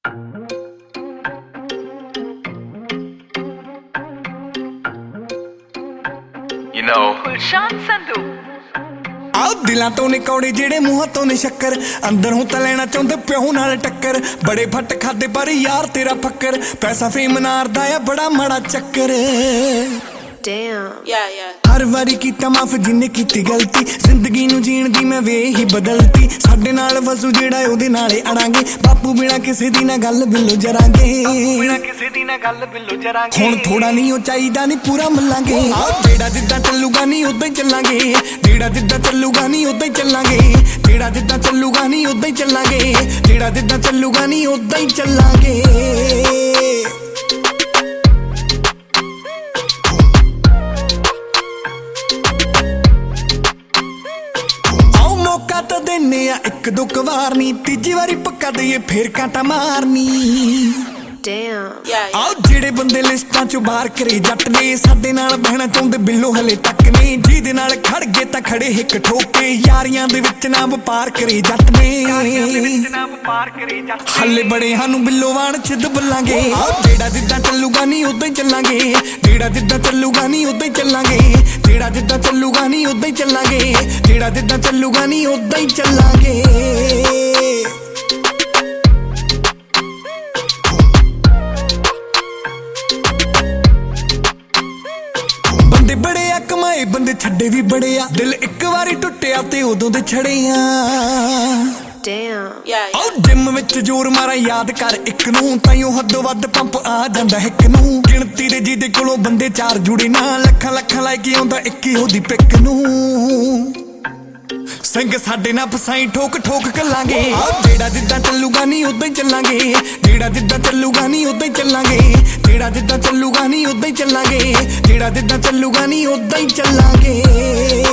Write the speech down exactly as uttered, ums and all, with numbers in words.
You know Gulshan Sandhu ਆਹ ਦਿਲਾਂ ਤੋਂ ਨੇ ਕੌੜੇ ਜਿਹੜੇ ਮੂੰਹਾਂ ਤੋਂ ਨੇ ਸ਼ੱਕਰ ਅੰਦਰੋਂ ਤਾਂ ਲੈਣਾ ਚਾਹੁੰਦੇ ਪਿਓ ਨਾਲ ਟੱਕਰ ਬੜੇ ਫੱਟ ਖਾਦੇ ਪਰ ਯਾਰ ਤੇਰਾ ਫੱਕਰ ਪੈਸਾ ਫੇਮ ਨਾਰਦਾ ਆ ਬੜਾ ਮਾੜਾ ਚੱਕਰ Damn yeah yeah ਹਰ ਵਾਰੀ ਕੀਤਾ ਮਾਫ ਜਿੰਨੇ ਕੀਤੀ ਗਲਤੀ ਜ਼ਿੰਦਗੀ ਨੂੰ ਜੀਣ ਦੀ ਮੈਂ ਵੇ ਹੀ ਬਦਲਤੀ ਸਾਡੇ ਨਾਲ ਵਸੂ ਜਿਹੜਾ ਉਹਦੇ ਨਾਲੇ ਅੜਾਂਗੇ ਬਾਪੂ ਬਿਨਾ ਕਿਸੇ ਦੀ ਨਾ ਗੱਲ ਬਿੱਲੋ ਜਰਾਂਗੇ ਬਿਨਾ ਕਿਸੇ ਦੀ ਨਾ ਗੱਲ ਬਿੱਲੋ ਜਰਾਂਗੇ ਹੁਣ ਥੋੜਾ ਨਹੀਂ ਉਹ ਚਾਹੀਦਾ ਨਹੀਂ ਪੂਰਾ ਮੱਲਾਂਗੇ ਜਿਹੜਾ ਜਿੱਦਾਂ ਚੱਲੂਗਾ ਨਹੀਂ ਉਦਾਂ ਹੀ ਚੱਲਾਂਗੇ ਜਿਹੜਾ ਜਿੱਦਾਂ ਚੱਲੂਗਾ ਨਹੀਂ ਉਦਾਂ ਹੀ ਚੱਲਾਂਗੇ ਜਿਹੜਾ ਜਿੱਦਾਂ ਚੱਲੂਗਾ ਨਹੀਂ ਉਦਾਂ ਹੀ ਚੱਲਾਂਗੇ ਜਿਹੜਾ ਜਿੱਦਾਂ ਚੱਲੂਗਾ ਨਹੀਂ ਉਦਾਂ ਹੀ ਚੱਲਾਂਗੇ ਤਾਂ ਦੇਨੇ ਆ ਇੱਕ ਦੋ ਕਵਾਰ ਨੀ ਤੀਜੀ ਵਾਰੀ ਪੱਕਾ ਦਈਏ ਫੇਰ ਕਾਂਟਾ ਮਾਰਨੀ Damn yeah ਆਹ ਜਿਹੜੇ ਬੰਦੇ ਲਿਸਟਾਂ ਚੋਂ ਬਾਹਰ ਕਰੇ ਜੱਟ ਨੇ ਸਾਡੇ ਨਾਲ ਬਹਿਣਾ ਚਾਹੁੰਦੇ ਬਿੱਲੋ ਹਲੇ ਤੱਕ ਨੇ ਜਿਹਦੇ ਨਾਲ ਖੜ ਗਏ ਤਾਂ ਖੜੇ ਹਿੱਕ ਠੋਕੇ ਯਾਰੀਆਂ ਦੇ ਵਿੱਚ ਨਾ ਵਪਾਰ ਕਰੇ ਜੱਟ ਨੇ ਹਲੇ ਬੜੇ ਸਾਨੂੰ ਬਿੱਲੋ ਵਾਣ ਛਿੱਦ ਬੱਲਾਂਗੇ ਜਿਹੜਾ ਜਿੱਦਾਂ ਚੱਲੂਗਾ ਨਹੀਂ ਉਦਾਂ ਹੀ ਚੱਲਾਂਗੇ ਜਿਹੜਾ ਜਿੱਦਾਂ ਚੱਲੂਗਾ ਨਹੀਂ ਉਦਾਂ ਹੀ ਚੱਲਾਂਗੇ ਜਿਹੜਾ ਜਿੱਦਾਂ ਚੱਲੂਗਾ ਨਹੀਂ ਉਦਾਂ ਹੀ ਚੱਲਾਂਗੇ ਜਿਹੜਾ ਜਿੱਦਾਂ ਚੱਲੂਗਾ ਨਹੀਂ ਉਦਾਂ ਹੀ ਚੱਲਾਂਗੇ ਬੰਦੇ ਬੜੇ ਆ ਕਮਾਏ ਬੰਦੇ ਛੱਡੇ ਵੀ ਬੜੇ ਆ ਦਿਲ ਇੱਕ ਵਾਰੀ ਟੁੱਟਿਆ ਤੇ ਉਦੋਂ ਦੇ ਛੜੇ ਆ Damn yeah ਆਹ ਜਿਮ ਵਿੱਚ ਜ਼ੋਰ ਮਾਰਾ ਯਾਦ ਕਰ ਇੱਕ ਨੂੰ ਤਾਈਓ ਹੱਦੋਂ ਵੱਧ ਪੰਪ ਆ ਜਾਂਦਾ ਇੱਕ ਨੂੰ ਗਿਣਤੀ ਦੇ ਜਿਹਦੇ ਕੋਲੋਂ ਬੰਦੇ ਚਾਰ ਜੁੜੇ ਨਾ ਲੱਖਾਂ ਲੱਖਾਂ ਲੈ ਕੇ ਆਉਂਦਾ ਇੱਕ ਹੀ ਉਹਦੀ ਪਿੱਕ ਨੂੰ ਸਿੰਘ ਸਾਡੇ ਨਾਲ ਫਸਾਈ ਠੋਕ ਠੋਕ ਕੱਲਾਂਗੇ ਜਿਹੜਾ ਜਿੱਦਾਂ ਚੱਲੂਗਾ ਨਹੀਂ ਉਦਾਂ ਹੀ ਚੱਲਾਂਗੇ ਜਿਹੜਾ ਜਿੱਦਾਂ ਚੱਲੂਗਾ ਨਹੀਂ ਉਦਾਂ ਹੀ ਚੱਲਾਂਗੇ ਜਿਹੜਾ ਜਿੱਦਾਂ ਚੱਲੂਗਾ ਨਹੀਂ ਉਦਾਂ ਹੀ ਚੱਲਾਂਗੇ ਜਿਹੜਾ ਜਿੱਦਾਂ ਚੱਲੂਗਾ ਨਹੀਂ ਉਦਾਂ ਹੀ ਚੱਲਾਂਗੇ